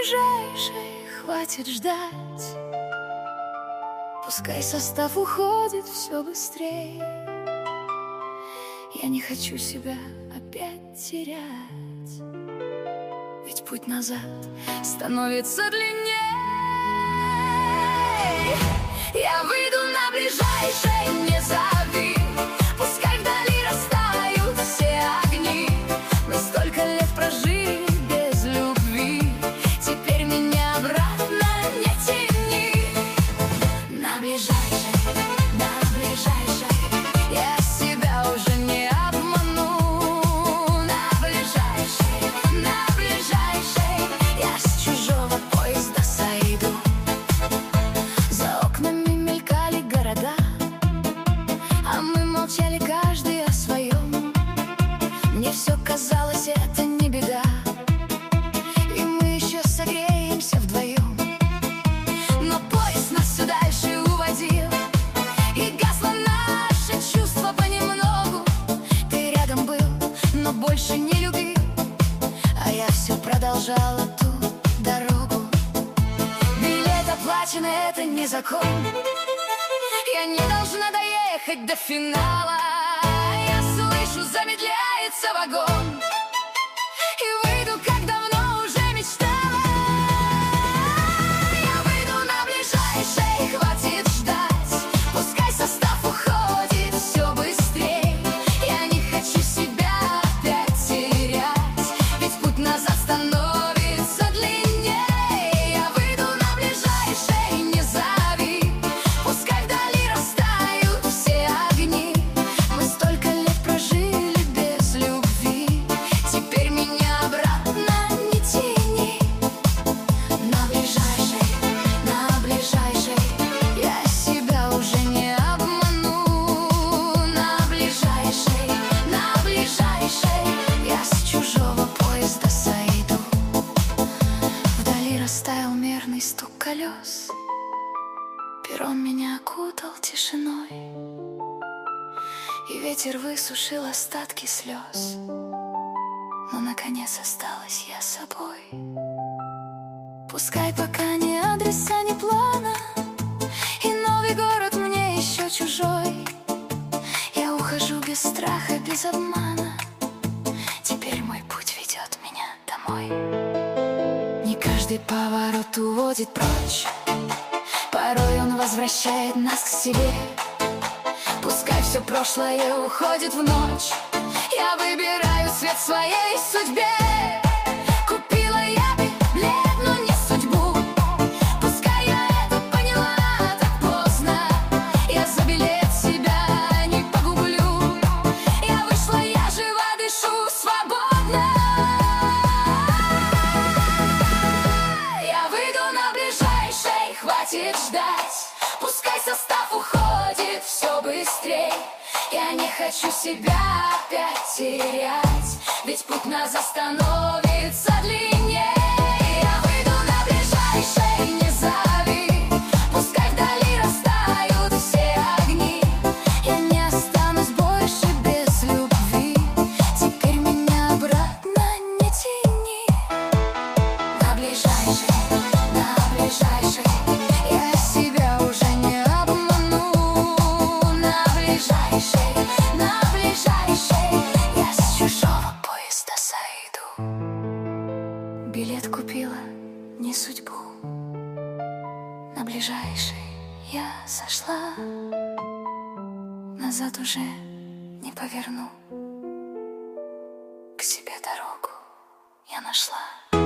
ближайшей, хватит ждать. Пускай состав уходит все быстрее. Я не хочу себя опять терять, ведь путь назад становится длиннее. Я выйду на ближайшей, не зови. Пускай вдали растают все огни. Мы столько лет прожили без любви, теперь меня обратно не тяни. На ближайшей, я себя уже не обману. На ближайшей, я с чужого поезда сойду. За окнами мелькали города, а мы молчали каждый о своем. Мне все казалось, это не беда, и мы еще согреемся вдвоем. Но поезд нас все дальше уводил, и гасло наше чувство понемногу. Ты рядом был, но больше не любил, а я все продолжала ту дорогу. Билет оплачен, это не закон. Я не должна доехать до финала. Я слышу, замедляется вагон, и выйду, как давно уже мечтала. Я выйду на ближайшей, хватит ждать. Пускай состав уходит все быстрее. Я не хочу себя опять терять, ведь путь назад становится длиннее. Я выйду на ближайшей, не зови. Пускай вдали растают все огни. Мы столько лет прожили без любви, теперь меня обратно не тяни. На ближайшей, я себя уже не обману. На ближайшей, я с чужого поезда сойду. Вдали растаял мерный стук колес, перрон меня окутал тишиной, и ветер высушил остатки слез. Но наконец осталась я собой. Пускай пока ни адреса, ни плана, и новый город мне еще чужой. Я ухожу без страха, без обмана. Теперь мой путь ведет меня домой. Не каждый поворот уводит прочь, порой он возвращает нас к себе. Пускай все прошлое уходит в ночь, я выбираю свет своей судьбе. Купила я билет, но не судьбу. Пускай я это поняла так поздно, я за билет себя не погублю. Я вышла, я жива, дышу свободно. Я выйду на ближайшей, хватит ждать. Пускай состав уходит все быстрее. Я не хочу себя опять терять, ведь путь назад становится длиннее. Я выйду на ближайшей, не зови. Пускай вдали растают все огни. Я не останусь больше без любви, теперь меня обратно не тяни. На ближайшей, я себя уже не обману. На ближайшей, я с чужого поезда сойду. Билет купила, не судьбу. На ближайшей я сошла, назад уже не поверну. К себе дорогу я нашла.